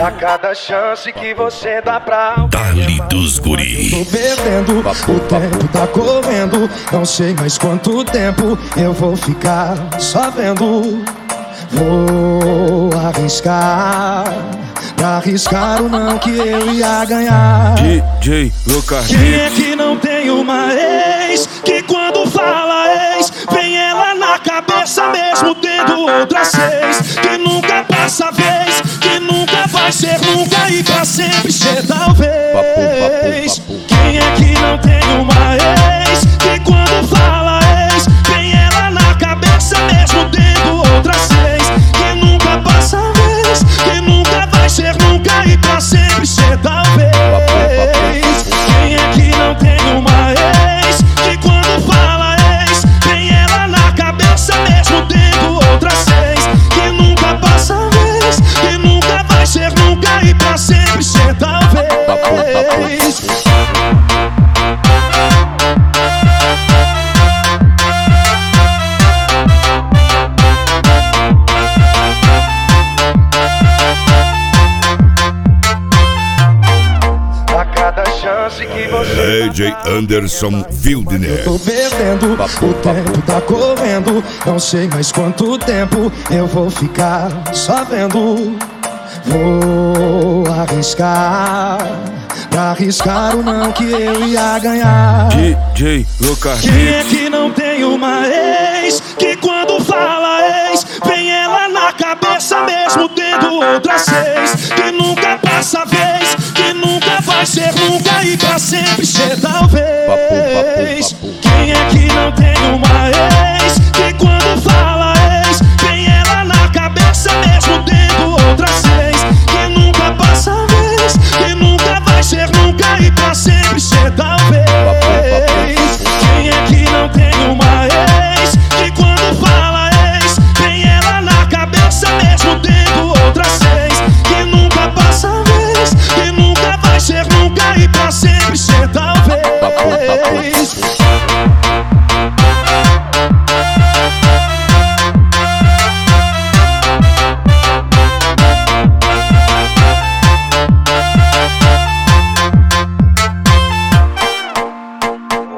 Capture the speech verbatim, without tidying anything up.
A cada chance que você dá pra alguém, Dali dos guri. Tô perdendo, o tempo tá correndo. Não sei mais quanto tempo eu vou ficar só vendo. Vou arriscar, pra arriscar o não que eu ia ganhar. D J Lucas. Quem é que não tem uma ex que quando fala ex vem ela na cabeça mesmo tendo outras seis? Que nunca passa a vez, que nunca vai ser nunca e pra sempre ser talvez. Quem é que não tem uma ex que quando fala ex vem ela na cabeça mesmo tendo outras seis? Que nunca passa a vez, que nunca vai ser nunca e pra sempre ser talvez. Quem é que não tem uma ex que quando fala ex vem ela na cabeça mesmo tendo outras seis? Que nunca passa a vez, que nunca vai ser nunca e pra sempre ser talvez. chance que você D J Anderson Wildner. Tô perdendo, o tempo tá correndo. Não sei mais quanto tempo eu vou ficar só vendo. Vou arriscar, pra arriscar o não que eu ia ganhar. D J Lucas. Quem é que não tem uma ex que quando fala ex vem ela na cabeça mesmo tendo outras seis? Que nunca passa a vez, que nunca vai ser nunca e pra sempre ser